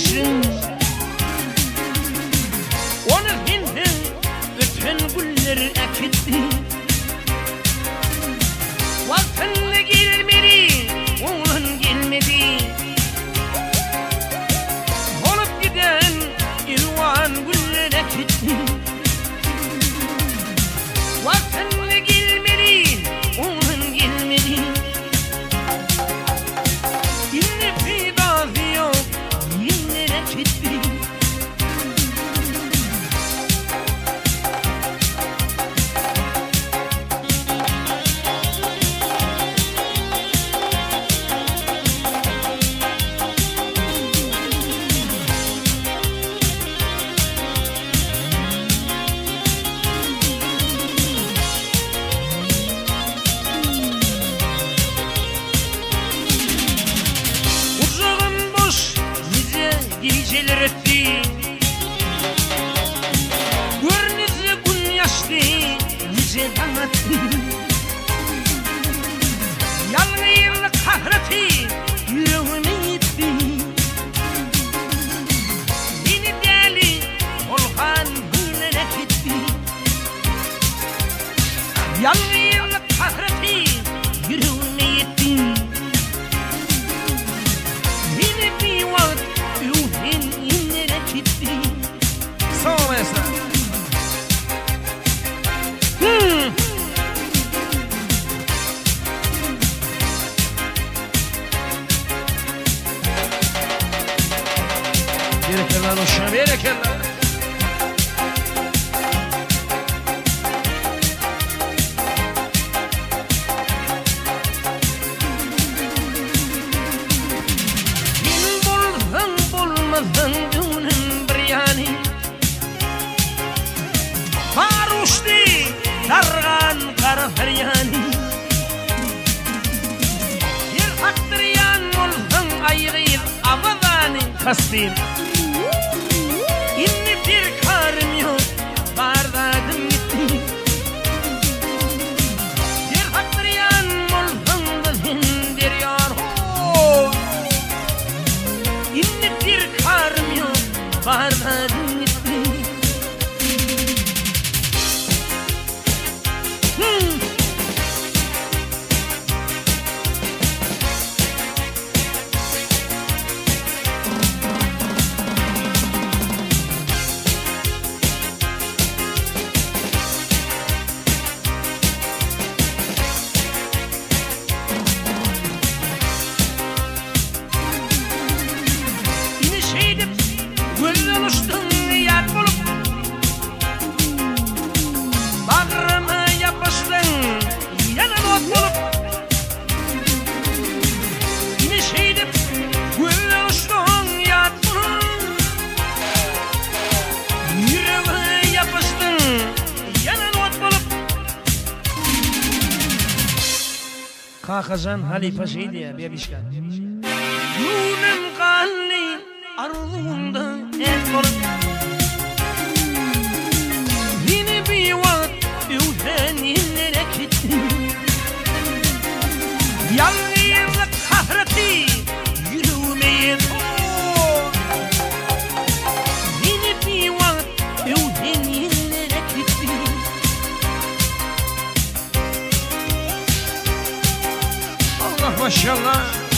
başın. Onu hinden öten güller ekitti. Vaktinde gelmedi, oğlan gelmedi. Olup giden ilvan güller ekitti. Vaktinde gelmedi, oğlan gelmedi. Yine fidası yok, yine ekitti. Geceler etti, görünüzle gün yaşlı, nice danattı. Yalnızlık kahreti yüreğime gitti. Beni deli olgan güllere gitti. Yalnızlık kahreti yüreğime gitti. Beni bir vakit Sağ ol Esra. Berekeler hoşuna, berekeler. Bin bulsan bulmasan düğünün bir yani. Faruşti dargan kara feryani. Bir haktıryan olsan ayrıyır avadani kastin. İnni bir karım yok, bardadım gitti. Bir haktıryan olsan da hindir yar. İnni bir karım yok, bardadım gitti. Gülden uçtun yat bulup, bağrıma yapıştın yanan ot bulup. Yine şeydip gülden uçtun yat bulup, yüreğime yapıştın yanan ot bulup. Kakazan halife şeydi ya, bebişkan. Nurem kanli arzumda et olup. Yine bir vakit öten yerlere gitti. Yalnızlık kahreti yüreğime yetti. Yine bir vakit öten yerlere gitti. Allah maşallah.